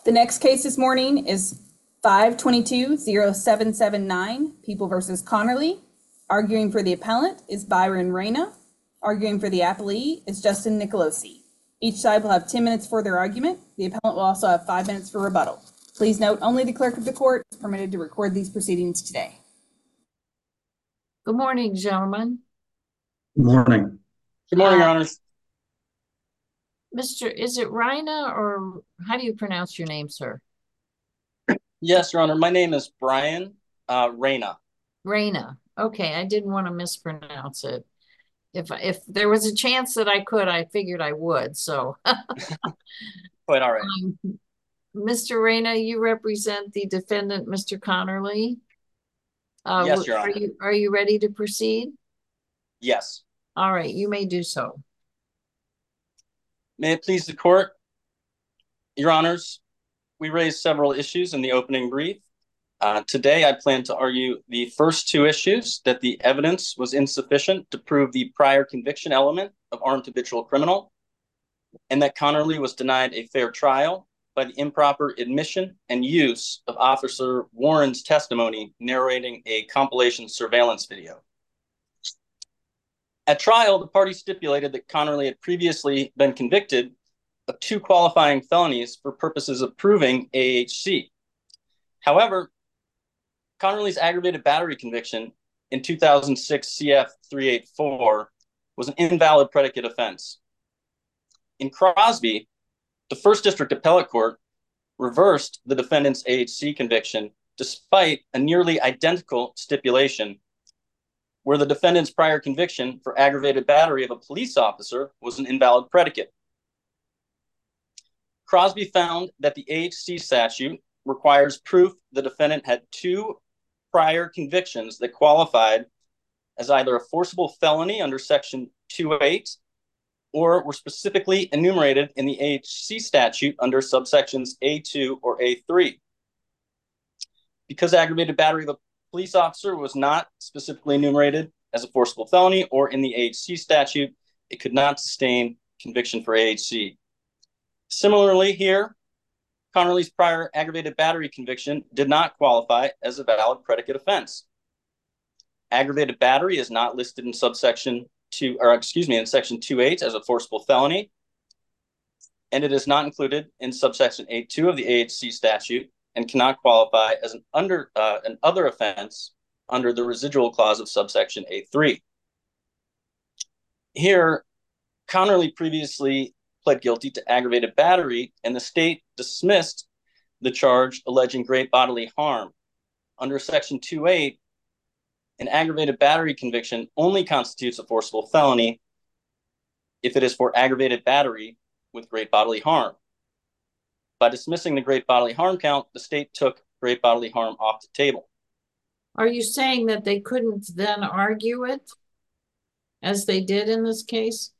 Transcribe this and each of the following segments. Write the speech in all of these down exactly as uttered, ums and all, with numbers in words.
The next case this morning is five twenty-two oh seven seven nine, People versus Connerly. Arguing for the appellant is Byron Reyna. Arguing for the appellee is Justin Nicolosi. Each side will have ten minutes for their argument. The appellant will also have five minutes for rebuttal. Please note, only the clerk of the court is permitted to record these proceedings today. Good morning, gentlemen. Good morning. Good morning, Uh, Your Honors. Mister, is it Reyna, or how do you pronounce your name, sir? Yes, Your Honor. My name is Brian uh, Reyna. Reyna. Okay, I didn't want to mispronounce it. If if there was a chance that I could, I figured I would. So, Quite all right. um, Mister Reyna, you represent the defendant, Mister Connerly. Uh, Yes, Your are Honor. you are you ready to proceed? Yes. All right, you may do so. May it please the court, Your Honors, we raised several issues in the opening brief. Uh, today, I plan to argue the first two issues, that the evidence was insufficient to prove the prior conviction element of armed habitual criminal, and that Connerly was denied a fair trial by the improper admission and use of Officer Warren's testimony narrating a compilation surveillance video. At trial, the party stipulated that Connerly had previously been convicted of two qualifying felonies for purposes of proving A H C. However, Connerly's aggravated battery conviction in two thousand six C F three eighty-four was an invalid predicate offense. In Crosby, the First District Appellate Court reversed the defendant's A H C conviction despite a nearly identical stipulation where the defendant's prior conviction for aggravated battery of a police officer was an invalid predicate. Crosby found that the A H C statute requires proof the defendant had two prior convictions that qualified as either a forcible felony under Section two oh eight or were specifically enumerated in the A H C statute under subsections A two or A three. Because aggravated battery of a police officer was not specifically enumerated as a forcible felony or in the A H C statute, it could not sustain conviction for A H C. Similarly here, Connerly's prior aggravated battery conviction did not qualify as a valid predicate offense. Aggravated battery is not listed in subsection two, or excuse me, in section two oh eight as a forcible felony, and it is not included in subsection A two of the A H C statute and cannot qualify as an under uh, an other offense under the residual clause of subsection A three. Here, Connerly previously pled guilty to aggravated battery, and the state dismissed the charge alleging great bodily harm. Under Section two oh eight, an aggravated battery conviction only constitutes a forcible felony if it is for aggravated battery with great bodily harm. By dismissing the great bodily harm count, the state took great bodily harm off the table. Are you saying that they couldn't then argue it as they did in this case?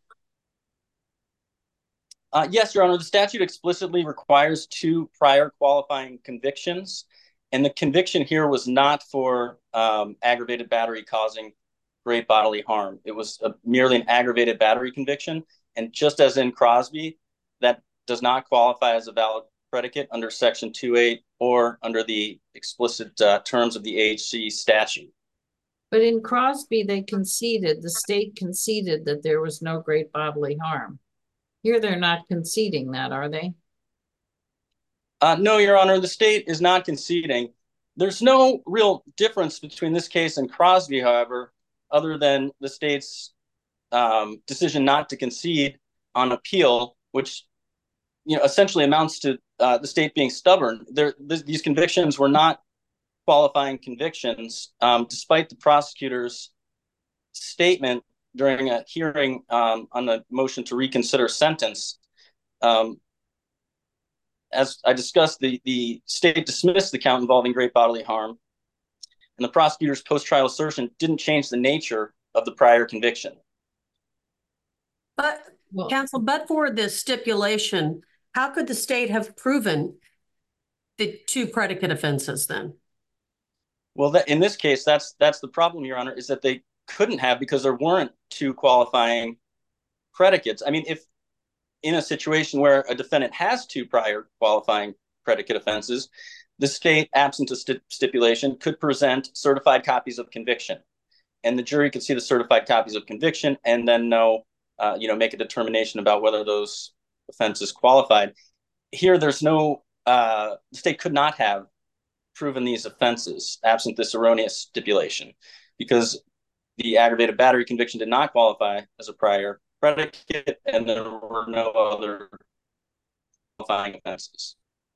Uh, yes, Your Honor, the statute explicitly requires two prior qualifying convictions, and the conviction here was not for um, aggravated battery causing great bodily harm. It was a, merely an aggravated battery conviction, and just as in Crosby, that does not qualify as a valid predicate under Section two oh eight or under the explicit uh, terms of the A H C statute. But in Crosby, they conceded, the state conceded that there was no great bodily harm. Here, they're not conceding that, are they? Uh, no, Your Honor, the state is not conceding. There's no real difference between this case and Crosby, however, other than the state's um, decision not to concede on appeal, which you know essentially amounts to uh, the state being stubborn. There, th- these convictions were not qualifying convictions, um, despite the prosecutor's statement during a hearing um, on the motion to reconsider sentence. Um, as I discussed, the, the state dismissed the count involving great bodily harm, and the prosecutor's post-trial assertion didn't change the nature of the prior conviction. But, well, counsel, but for this stipulation, how could the state have proven the two predicate offenses then? Well, that, in this case, that's that's the problem, Your Honor, is that they couldn't have because there weren't two qualifying predicates. I mean, if in a situation where a defendant has two prior qualifying predicate offenses, the state, absent a st- stipulation, could present certified copies of conviction. And the jury could see the certified copies of conviction and then know, uh, you know, make a determination about whether those offenses qualified. Here, there's no, uh, the state could not have proven these offenses absent this erroneous stipulation, because the aggravated battery conviction did not qualify as a prior predicate, and there were no other qualifying offenses.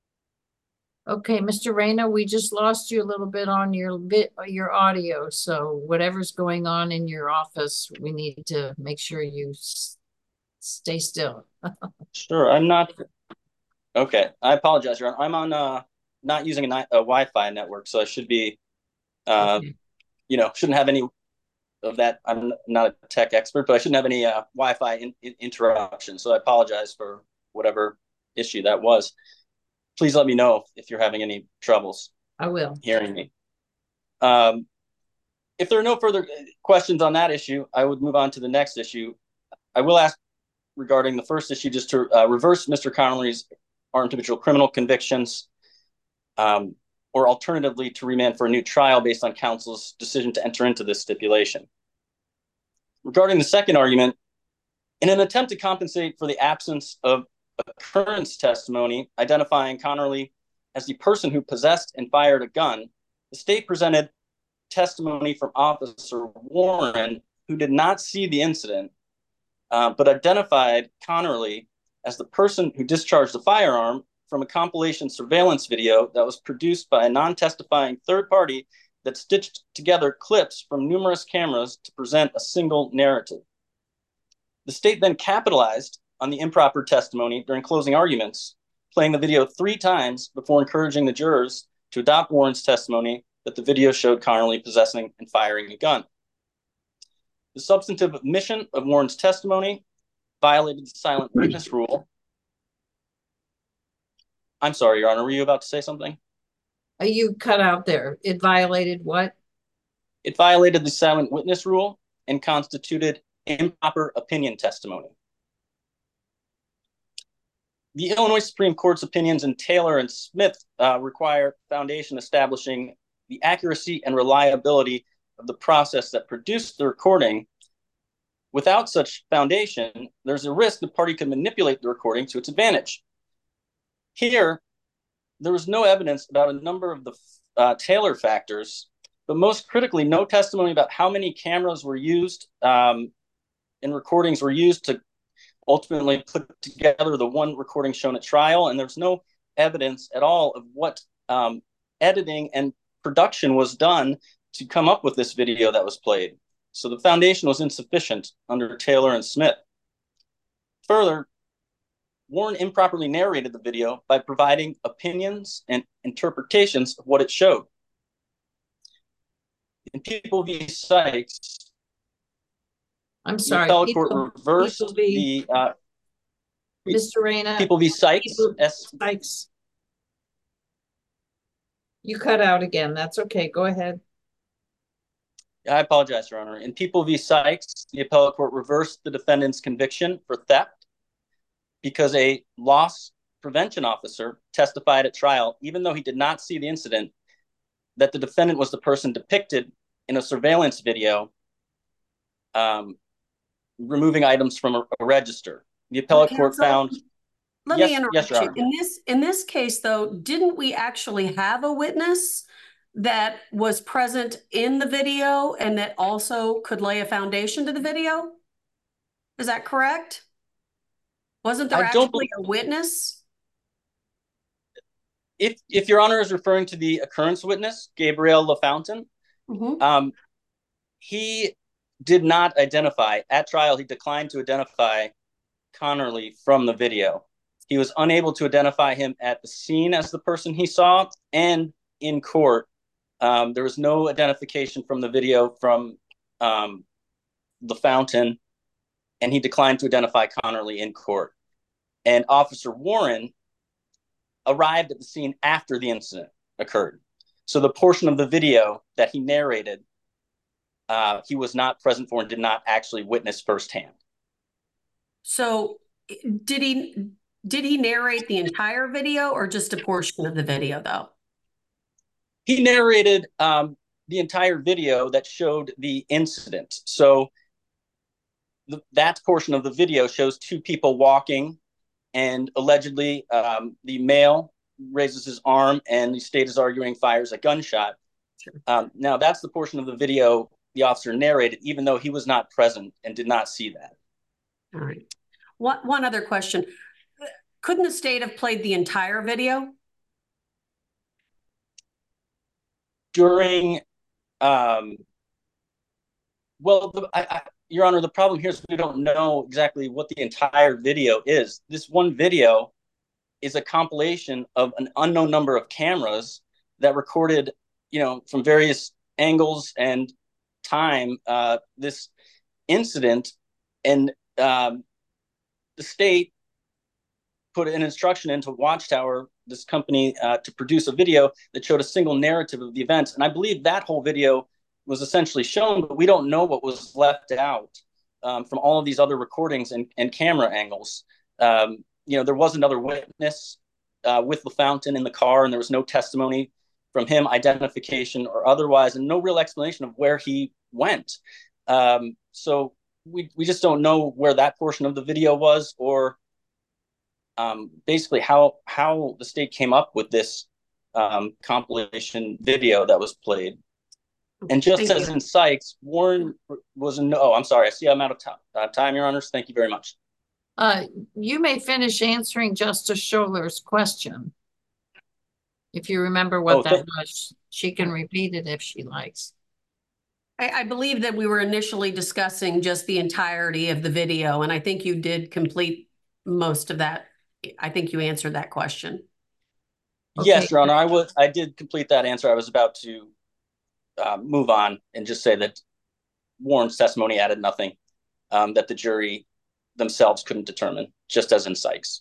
Okay, Mister Reyna, we just lost you a little bit on your bit, your audio. So whatever's going on in your office, we need to make sure you s- stay still. Sure, I'm not. Okay, I apologize, Your Honor. I'm on uh not using a, ni- a Wi-Fi network, so I should be, uh, Okay. you know, shouldn't have any of that. I'm not a tech expert, but I shouldn't have any uh, Wi-Fi in, in interruption. So I apologize for whatever issue that was. Please let me know if you're having any troubles I will. hearing me. Um, if there are no further questions on that issue, I would move on to the next issue. I will ask regarding the first issue just to uh, reverse Mister Connolly's armed habitual criminal convictions, um, or alternatively to remand for a new trial based on counsel's decision to enter into this stipulation. Regarding the second argument, in an attempt to compensate for the absence of occurrence testimony identifying Connerly as the person who possessed and fired a gun, the state presented testimony from Officer Warren, who did not see the incident, uh, but identified Connerly as the person who discharged the firearm from a compilation surveillance video that was produced by a non-testifying third party that stitched together clips from numerous cameras to present a single narrative. The state then capitalized on the improper testimony during closing arguments, playing the video three times before encouraging the jurors to adopt Warren's testimony that the video showed Connerly possessing and firing a gun. The substantive omission of Warren's testimony violated the silent witness rule. I'm sorry, Your Honor, were you about to say something? Uh, You cut out there. It violated what? It violated the silent witness rule and constituted improper opinion testimony. The Illinois Supreme Court's opinions in Taylor and Smith uh, require foundation establishing the accuracy and reliability of the process that produced the recording. Without such foundation, there's a risk the party could manipulate the recording to its advantage. Here, there was no evidence about a number of the uh, Taylor factors, but most critically, no testimony about how many cameras were used um, and recordings were used to ultimately put together the one recording shown at trial. And there's no evidence at all of what um, editing and production was done to come up with this video that was played. So the foundation was insufficient under Taylor and Smith. Further, Warren improperly narrated the video by providing opinions and interpretations of what it showed. In People v. Sykes, I'm the sorry. appellate People, court reversed People v. the uh, Mister Reyna. People v. Sykes. People- S- Sykes. You cut out again. That's okay. Go ahead. I apologize, Your Honor. In People v. Sykes, the appellate court reversed the defendant's conviction for theft because a loss prevention officer testified at trial, even though he did not see the incident, that the defendant was the person depicted in a surveillance video um, removing items from a, a register. The appellate Counsel, court found... Let yes, me interrupt yes, Your you. Honor. In this, in this case, though, didn't we actually have a witness that was present in the video and that also could lay a foundation to the video? Is that correct? Wasn't there I don't actually a witness? If, if Your Honor is referring to the occurrence witness, Gabriel LaFountain, Mhm. um, he did not identify, at trial, he declined to identify Connerly from the video. He was unable to identify him at the scene as the person he saw, and in court, um, there was no identification from the video from um, LaFountain, and he declined to identify Connerly in court. And Officer Warren arrived at the scene after the incident occurred. So the portion of the video that he narrated, uh, he was not present for and did not actually witness firsthand. So did he, Did he narrate the entire video or just a portion of the video, though? He narrated um, the entire video that showed the incident. So the, that portion of the video shows two people walking, and allegedly um, the male raises his arm and the state is arguing, fires a gunshot. Sure. Um, now, that's the portion of the video the officer narrated, even though he was not present and did not see that. All right. One, one other question. Couldn't the state have played the entire video? During, um, well, the, I, I, Your Honor, the problem here is we don't know exactly what the entire video is. This one video is a compilation of an unknown number of cameras that recorded, you know, from various angles and time, uh, this incident, and um, the state put an instruction into Watchtower, this company, uh, to produce a video that showed a single narrative of the events. And I believe that whole video was essentially shown, but we don't know what was left out um, from all of these other recordings and, and camera angles. Um, you know, there was another witness uh, with LaFountain in the car, and there was no testimony from him, identification or otherwise, and no real explanation of where he went. Um, so we, we just don't know where that portion of the video was, or um, basically how, how the state came up with this um, compilation video that was played. And just Thank as you. in Sykes, Warren was no, oh, I'm sorry. I see I'm out of time, uh, time, Your Honors. Thank you very much. Uh, you may finish answering Justice Scholar's question. If you remember what Oh, that th- was, she can repeat it if she likes. I, I believe that we were initially discussing just the entirety of the video, and I think you did complete most of that. I think you answered that question. Yes, Okay. Your Honor. I was. I did complete that answer. I was about to uh, move on and just say that Warren's testimony added nothing um, that the jury themselves couldn't determine, just as in Sykes.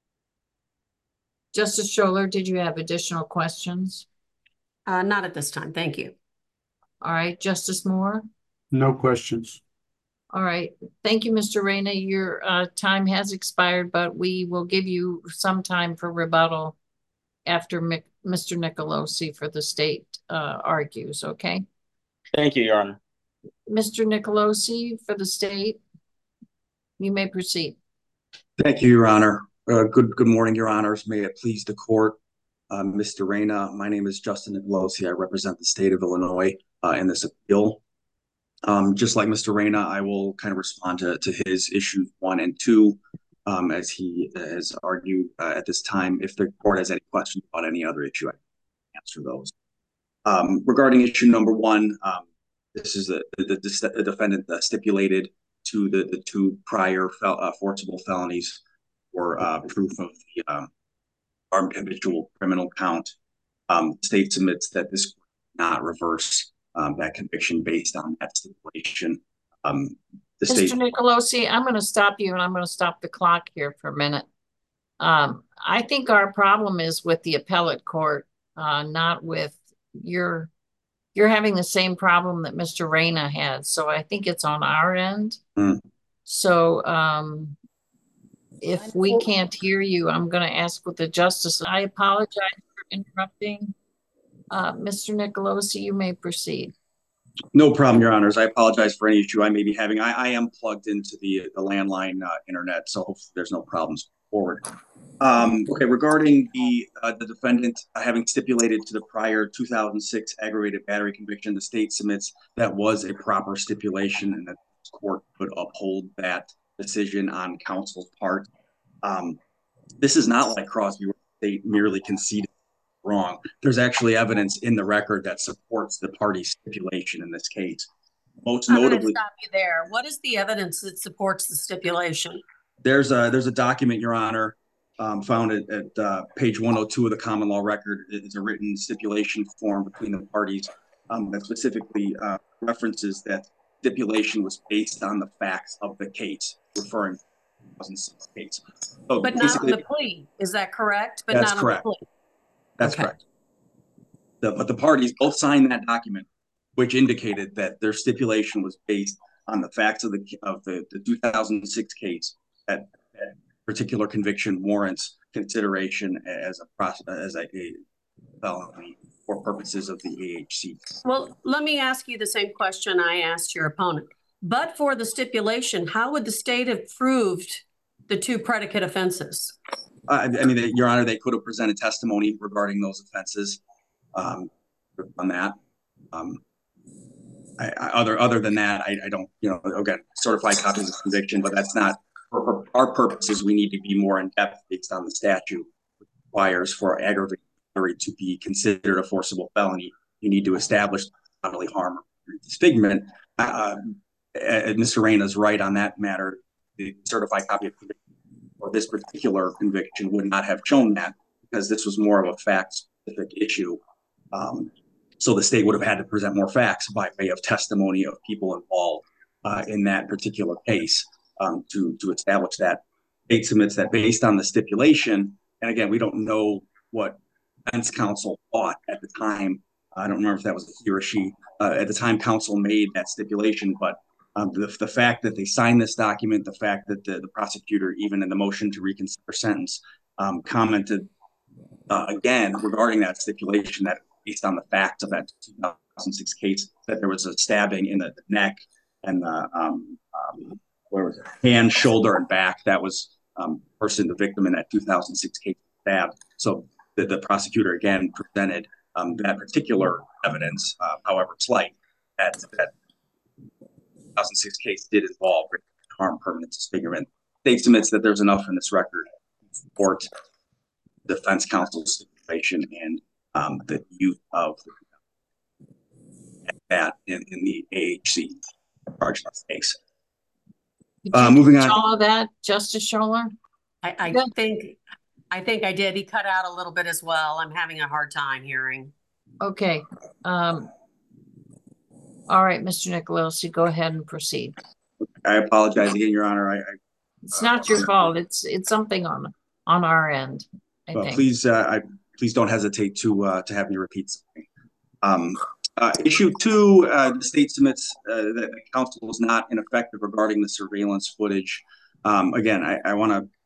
Justice Scholar, did you have additional questions? Uh, not at this time. Thank you. All right, Justice Moore. No questions. All right, thank you, Mister Reyna. Your uh, time has expired, but we will give you some time for rebuttal after Mister Nicolosi for the state uh, argues, okay? Thank you, Your Honor. Mister Nicolosi for the state, you may proceed. Thank you, Your Honor. Uh, good good morning, Your Honors. May it please the court. Uh, Mister Reyna, my name is Justin Nicolosi. I represent the state of Illinois uh, in this appeal. Um, just like Mister Reyna, I will kind of respond to, to his issues one and two um, as he has argued uh, at this time. If the court has any questions about any other issue, I can answer those. Um, regarding issue number one, um, this is the, the, the, the defendant uh, stipulated to the, the two prior fel uh, forcible felonies for uh, proof of the um, armed habitual criminal count. Um, the state submits that this court not reverse um, that conviction based on that stipulation. Um, the Mister state Nicolosi, I'm going to stop you and I'm going to stop the clock here for a minute. Um, I think our problem is with the appellate court, uh, not with your, you're having the same problem that Mister Reyna had. So I think it's on our end. Mm. So um, if we can't hear you, I'm going to ask with the justice. I apologize for interrupting. Uh, Mister Nicolosi, you may proceed. No problem, Your Honors. I apologize for any issue I may be having. I, I am plugged into the, the landline uh, internet, so hopefully there's no problems forward. Um, okay, regarding the uh, the defendant having stipulated to the prior two thousand six aggravated battery conviction, the state submits that was a proper stipulation and that the court could uphold that decision on counsel's part. Um, this is not like Crosby, where the state merely conceded wrong. There's actually evidence in the record that supports the party's stipulation in this case. Most I'm going to notably, stop you there. What is the evidence that supports the stipulation? there's a there's a document, Your Honor, um, found at, at uh, page one oh two of the common law record. It's a written stipulation form between the parties um, that specifically uh, references that stipulation was based on the facts of the case, referring to the two thousand six case. So But not on the plea. Is that correct? But That's not correct. on the plea. That's Okay. correct. The, but the parties both signed that document, which indicated that their stipulation was based on the facts of the of the, the two thousand six case that, that particular conviction warrants consideration as a process, as a, a felony for purposes of the A H C. Well, let me ask you the same question I asked your opponent. But for the stipulation, how would the state have proved the two predicate offenses? Uh, I mean, Your Honor, they could have presented testimony regarding those offenses um, on that. Um, I, I, other other than that, I, I don't, you know, again, certified copies of conviction, but that's not for, for our purposes. We need to be more in depth based on the statute, which requires for aggravated battery to be considered a forcible felony. You need to establish bodily harm or disfigurement. Uh, and Mister Reyna is right on that matter. The certified copy of conviction for this particular conviction would not have shown that, because this was more of a fact-specific issue. Um, so the state would have had to present more facts by way of testimony of people involved uh, in that particular case um, to, to establish that. State submits that based on the stipulation, and again, we don't know what defense counsel thought at the time. I don't remember if that was he or she. Uh, at the time counsel made that stipulation, but Um, the, the fact that they signed this document, the fact that the, the prosecutor, even in the motion to reconsider sentence, um, commented uh, again regarding that stipulation, that based on the facts of that two thousand six case, that there was a stabbing in the, the neck and the um, um, where was it? hand, shoulder, and back. That was um, person, the victim in that two thousand six case stabbed. So the, the prosecutor again presented um, that particular evidence, uh, however slight, that that. two thousand six case did involve harm, permanent disfigurement. State submits that there's enough in this record to support defense counsel's stipulation and um, the use of that in, in the A H C charge case. Uh, moving on. All of that, Justice Scholar? I, I Yeah. think I think I did. He cut out a little bit as well. I'm having a hard time hearing. Okay. Um, all right, Mister Nicolosi, go ahead and proceed. I apologize again, Your Honor. I, I It's not your fault. It's it's something on on our end, I well, think. please, uh, I please don't hesitate to uh, to have me repeat something. Um, uh, issue two, uh, the state submits uh, that the counsel was not ineffective regarding the surveillance footage. Um, again, I, I want to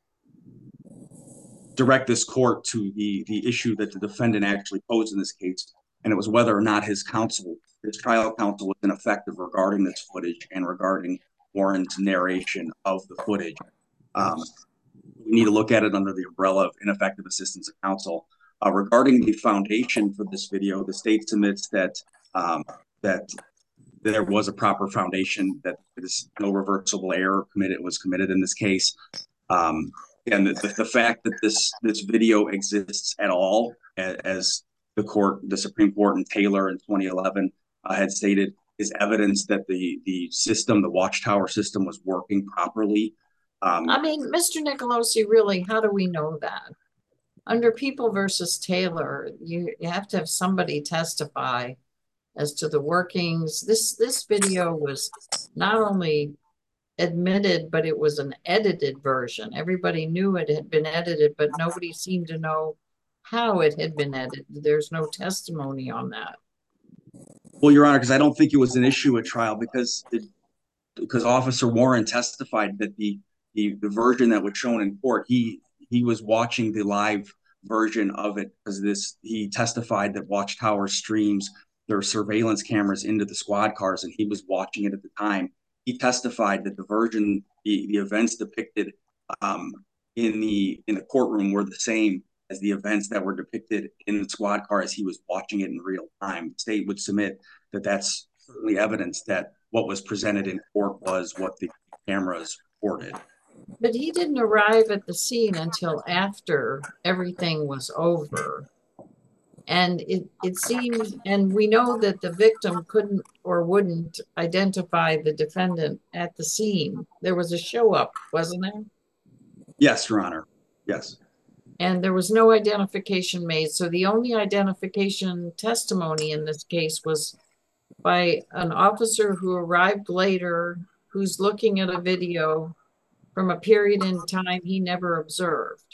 direct this court to the the issue that the defendant actually posed in this case, and it was whether or not his counsel, his trial counsel, was ineffective regarding this footage and regarding Warren's narration of the footage. Um, we need to look at it under the umbrella of ineffective assistance of counsel. Uh, regarding the foundation for this video, the state submits that um, that there was a proper foundation, that there's no reversible error committed was committed in this case. Um, and the, the, the fact that this this video exists at all, as, as the court, the Supreme Court in Taylor in twenty eleven uh, had stated, is evidence that the the system, the Watchtower system, was working properly. Um, I mean, Mister Nicolosi, really, how do we know that? Under People versus Taylor, you, you have to have somebody testify as to the workings. This this video was not only admitted, but it was an edited version. Everybody knew it had been edited, but nobody seemed to know how it had been edited. There's no testimony on that. Well, Your Honor, because I don't think it was an issue at trial, because it, because Officer Warren testified that the, the the version that was shown in court, he he was watching the live version of it, because this he testified that Watchtower streams their surveillance cameras into the squad cars, and he was watching it at the time. He testified that the version, the, the events depicted um, in the in the courtroom were the same as the events that were depicted in the squad car as he was watching it in real time. The state would submit that that's certainly evidence that what was presented in court was what the cameras reported. But he didn't arrive at the scene until after everything was over. And it, it seems, and we know that the victim couldn't or wouldn't identify the defendant at the scene. There was a show up, wasn't there? Yes, Your Honor. Yes. And there was no identification made. So the only identification testimony in this case was by an officer who arrived later, who's looking at a video from a period in time he never observed.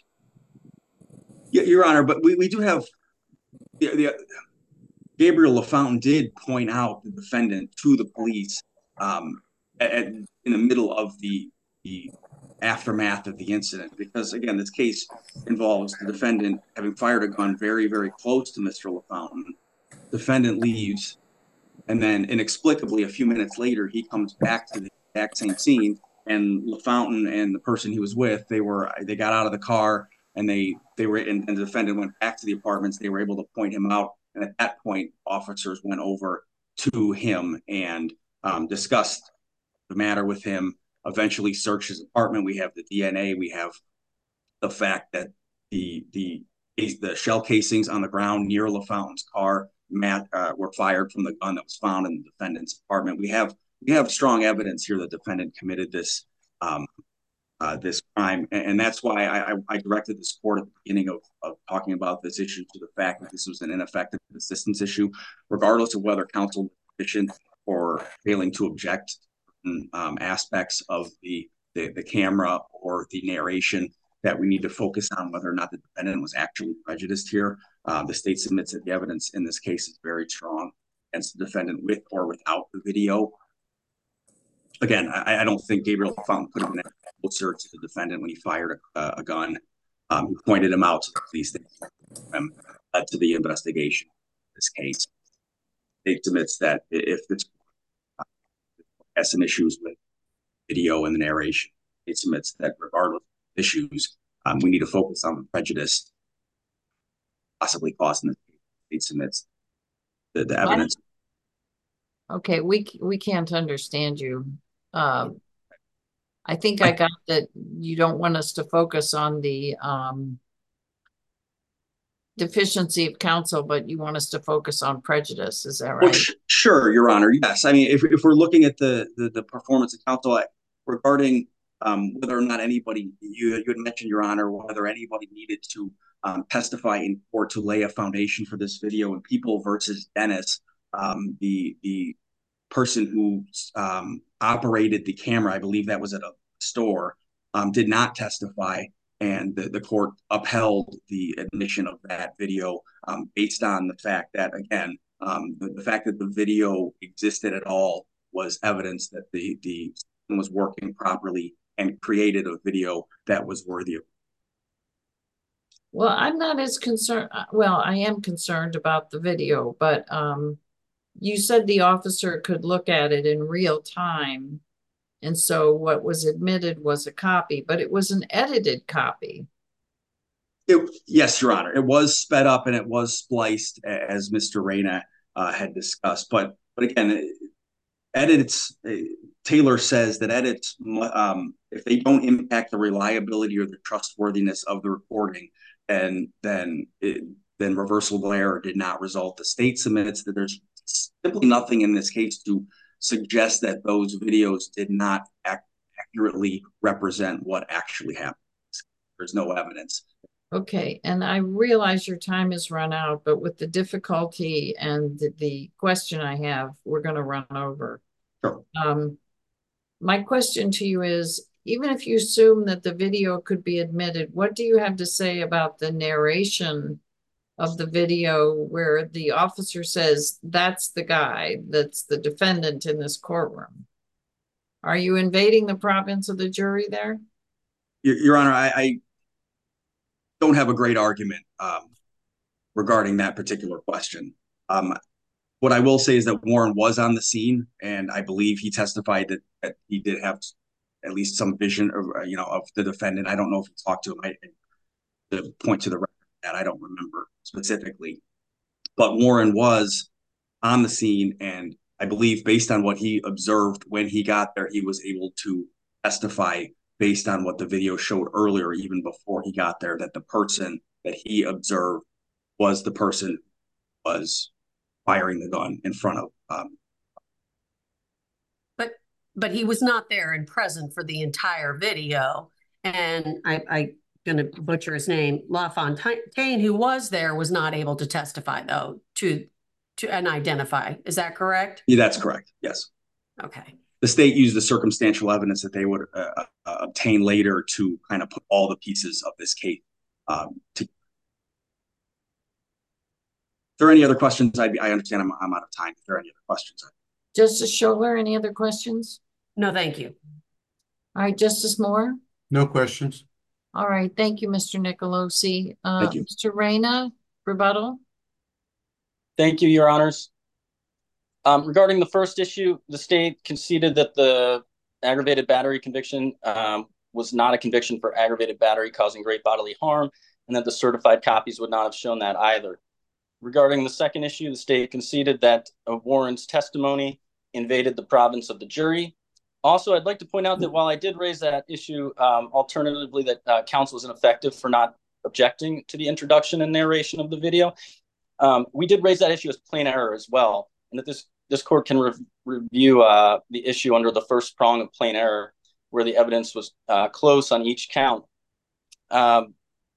Yeah, Your Honor, but we, we do have the, the Gabriel LaFountain did point out the defendant to the police um, at, in the middle of the the aftermath of the incident, because again, this case involves the defendant having fired a gun very, very close to Mister LaFountain. Defendant leaves, and then inexplicably, a few minutes later, he comes back to the exact same scene, and LaFountain and the person he was with, they were they got out of the car, and they they were and, and the defendant went back to the apartments. They were able to point him out, and at that point, officers went over to him and um, discussed the matter with him. Eventually, searched his apartment. We have the D N A. We have the fact that the the the shell casings on the ground near LaFountain's car mat uh, were fired from the gun that was found in the defendant's apartment. We have we have strong evidence here the defendant committed this um, uh, this crime, and, and that's why I, I directed this court at the beginning of, of talking about this issue to the fact that this was an ineffective assistance issue, regardless of whether counsel was deficient or failing to object um, aspects of the, the the camera or the narration, that we need to focus on whether or not the defendant was actually prejudiced here. Uh, the state submits that the evidence in this case is very strong against the defendant with or without the video. Again, I, I don't think Gabriel LaFountain could have been closer to the defendant when he fired a, a gun. Um, he pointed him out to the police that um, led to the investigation in this case. State submits that if this uh, has some issues with video and the narration, it submits that regardless of issues, um, we need to focus on the prejudice possibly causing the state submits the, the evidence. Okay, we we can't understand you. Um, I think I got that you don't want us to focus on the um, deficiency of counsel, but you want us to focus on prejudice. Is that right? Well, sure, Your Honor. Yes. I mean, if, if we're looking at the, the, the performance of counsel regarding um, whether or not anybody, you, you had mentioned, Your Honor, whether anybody needed to um, testify in court to lay a foundation for this video, in People versus Dennis, um, the, the person who um, operated the camera, I believe that was at a store, um, did not testify. And the, the court upheld the admission of that video um, based on the fact that, again, um, the, the fact that the video existed at all was evidence that the, the system was working properly and created a video that was worthy of. Well, I'm not as concerned. Well, I am concerned about the video, but um, you said the officer could look at it in real time. And so what was admitted was a copy, but it was an edited copy. It, yes, Your Honor. It was sped up and it was spliced, as Mister Reyna uh, had discussed. But but again, edits, uh, Taylor says that edits, um, if they don't impact the reliability or the trustworthiness of the recording, and then it, then reversible error did not result. The state submits that there's simply nothing in this case to suggest that those videos did not act accurately represent what actually happened. There's no evidence. Okay, and I realize your time has run out, but with the difficulty and the, the question I have, we're going to run over. Sure. Um, my question to you is, even if you assume that the video could be admitted, what do you have to say about the narration of the video where the officer says, that's the guy, that's the defendant in this courtroom? Are you invading the province of the jury there? Your, Your Honor, I, I don't have a great argument um, regarding that particular question. Um, what I will say is that Warren was on the scene, and I believe he testified that, that he did have at least some vision of, you know, of the defendant. I don't know if he talked to him. I, to point to the record that I don't remember specifically, but Warren was on the scene, and I believe based on what he observed when he got there, he was able to testify based on what the video showed earlier, even before he got there, that the person that he observed was the person who was firing the gun in front of. Um, but but he was not there and present for the entire video, and I. I going to butcher his name, LaFontaine, who was there, was not able to testify, though, to to and identify. Is that correct? Yeah, that's correct. Yes. Okay. The state used the circumstantial evidence that they would uh, uh, obtain later to kind of put all the pieces of this case um, to. If there are any other questions, I'd be, I understand I'm, I'm out of time. If there are any other questions. Justice Scholar, any other questions? No, thank you. All right, Justice Moore? No questions. All right, thank you, Mister Nicolosi. Uh, Thank you. Mister Reyna, rebuttal? Thank you, Your Honors. Um, regarding the first issue, the state conceded that the aggravated battery conviction um, was not a conviction for aggravated battery causing great bodily harm, and that the certified copies would not have shown that either. Regarding the second issue, the state conceded that uh, Warren's testimony invaded the province of the jury. Also, I'd like to point out that while I did raise that issue, um, alternatively, that uh, counsel was ineffective for not objecting to the introduction and narration of the video, um, we did raise that issue as plain error as well, and that this this court can re review uh, the issue under the first prong of plain error, where the evidence was uh, close on each count. Um,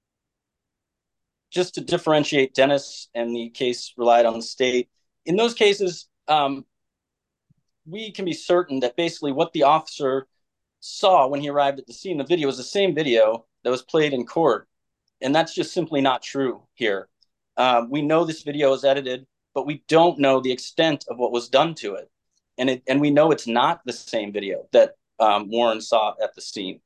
just to differentiate Dennis and the case relied on the state, in those cases, um, we can be certain that basically what the officer saw when he arrived at the scene, the video was the same video that was played in court. And that's just simply not true here. Um, we know this video is edited, but we don't know the extent of what was done to it. And, it, and we know it's not the same video that um, Warren saw at the scene.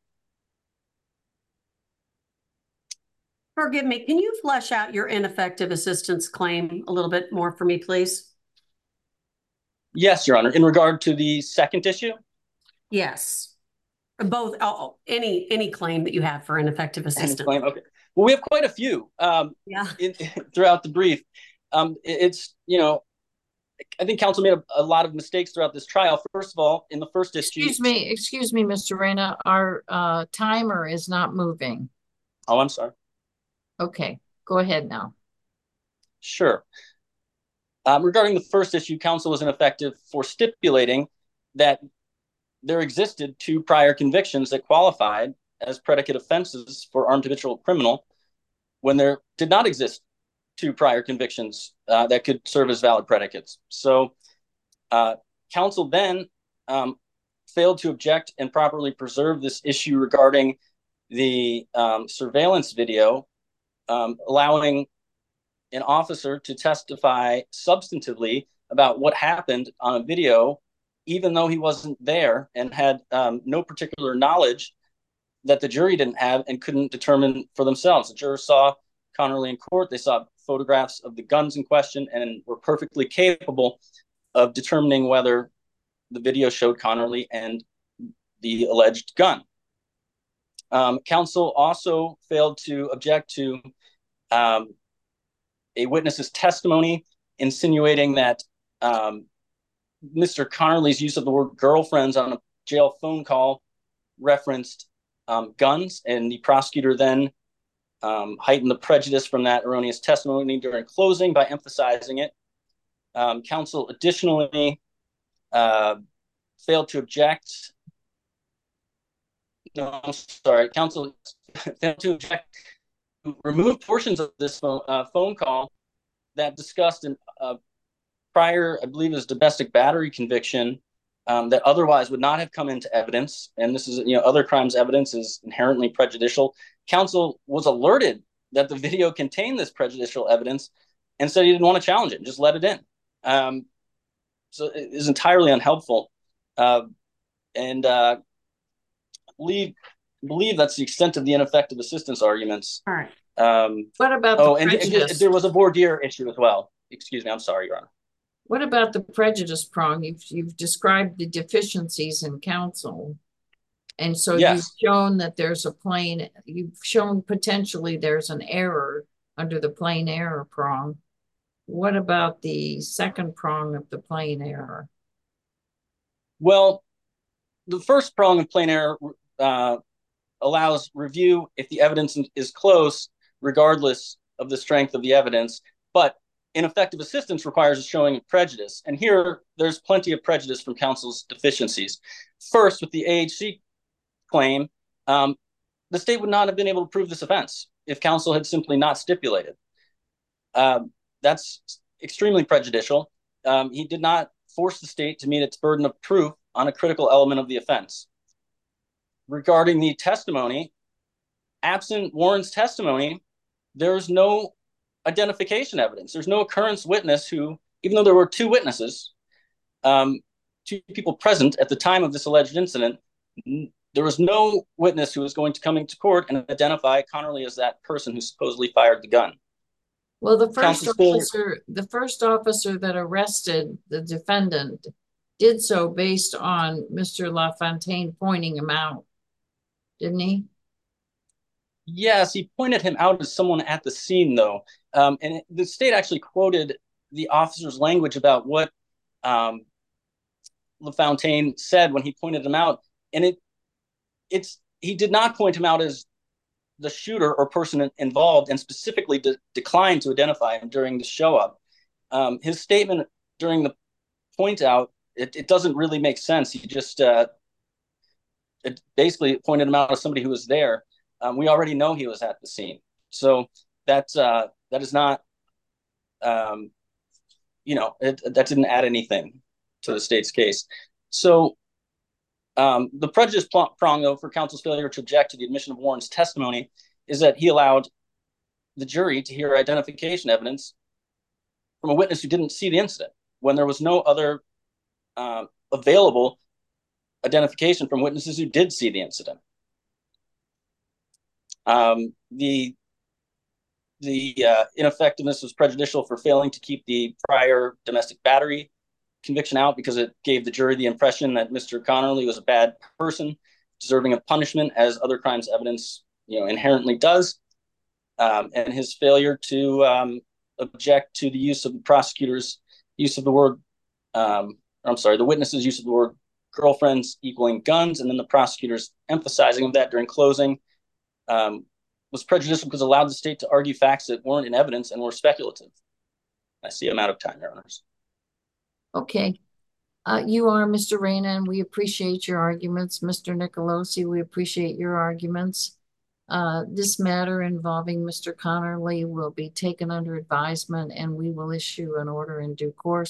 Forgive me, can you flesh out your ineffective assistance claim a little bit more for me, please? Yes, Your Honor. In regard to the second issue? Yes. Both, oh, any any claim that you have for ineffective assistance. Claim, okay. Well, we have quite a few um, yeah. in, throughout the brief. Um, it, it's, you know, I think counsel made a, a lot of mistakes throughout this trial. First of all, in the first issue. Excuse me, excuse me, Mister Reyna, our uh, timer is not moving. Oh, I'm sorry. Okay, go ahead now. Sure. Um, regarding the first issue, counsel was ineffective for stipulating that there existed two prior convictions that qualified as predicate offenses for armed habitual criminal when there did not exist two prior convictions uh, that could serve as valid predicates. So uh, counsel then um, failed to object and properly preserve this issue regarding the um, surveillance video, um, allowing an officer to testify substantively about what happened on a video, even though he wasn't there and had um, no particular knowledge that the jury didn't have and couldn't determine for themselves. The jurors saw Connerly in court, they saw photographs of the guns in question, and were perfectly capable of determining whether the video showed Connerly and the alleged gun. Um, counsel also failed to object to um, a witness's testimony insinuating that um, Mister Connerly's use of the word girlfriends on a jail phone call referenced um, guns, and the prosecutor then um, heightened the prejudice from that erroneous testimony during closing by emphasizing it. Um, counsel additionally uh, failed to object. No, I'm sorry. Counsel failed to object to remove portions of this phone, uh, phone call that discussed an uh, prior, I believe, it was domestic battery conviction um, that otherwise would not have come into evidence. And this is, you know, other crimes evidence is inherently prejudicial. Counsel was alerted that the video contained this prejudicial evidence and said he didn't want to challenge it and just let it in. Um, so it is entirely unhelpful. Uh, and uh, believe, believe that's the extent of the ineffective assistance arguments. All right. Um, what about oh, the and, and there was a voir dire issue as well. Excuse me, I'm sorry, Your Honor. What about the prejudice prong? You've you've described the deficiencies in counsel, and so yes. You've shown that there's a plain. You've shown potentially there's an error under the plain error prong. What about the second prong of the plain error? Well, the first prong of plain error uh, allows review if the evidence is close, regardless of the strength of the evidence, but ineffective assistance requires a showing of prejudice. And here, there's plenty of prejudice from counsel's deficiencies. First, with the A H C claim, um, the state would not have been able to prove this offense if counsel had simply not stipulated. Um, that's extremely prejudicial. Um, he did not force the state to meet its burden of proof on a critical element of the offense. Regarding the testimony, absent Warren's testimony, there's no identification evidence. There's no occurrence witness who, even though there were two witnesses, um, two people present at the time of this alleged incident, there was no witness who was going to come into court and identify Connerly as that person who supposedly fired the gun. Well, the first Counsel's failure- officer, the first officer that arrested the defendant did so based on Mister LaFontaine pointing him out, didn't he? Yes, he pointed him out as someone at the scene, though. Um, and it, the state actually quoted the officer's language about what um, LaFontaine said when he pointed him out. And it it's he did not point him out as the shooter or person involved, and specifically de- declined to identify him during the show up. Um, his statement during the point out, it, it doesn't really make sense. He just uh, it basically pointed him out as somebody who was there. Um, we already know he was at the scene. So that's, uh, that is not, um, you know, it, that didn't add anything to the state's case. So um, the prejudice prong, though, for counsel's failure to object to the admission of Warren's testimony is that he allowed the jury to hear identification evidence from a witness who didn't see the incident when there was no other uh, available identification from witnesses who did see the incident. Um, the the uh, ineffectiveness was prejudicial for failing to keep the prior domestic battery conviction out because it gave the jury the impression that Mister Connerly was a bad person, deserving of punishment, as other crimes evidence, you know, inherently does. Um, and his failure to um, object to the use of the prosecutor's use of the word, um, I'm sorry, the witness's use of the word girlfriends equaling guns, and then the prosecutor's emphasizing of that during closing, um, was prejudicial because it allowed the state to argue facts that weren't in evidence and were speculative. I see I'm out of time, Your Honors. Okay. Uh, you are Mister Reyna, and we appreciate your arguments. Mister Nicolosi, we appreciate your arguments. Uh, this matter involving Mister Connerly will be taken under advisement, and we will issue an order in due course.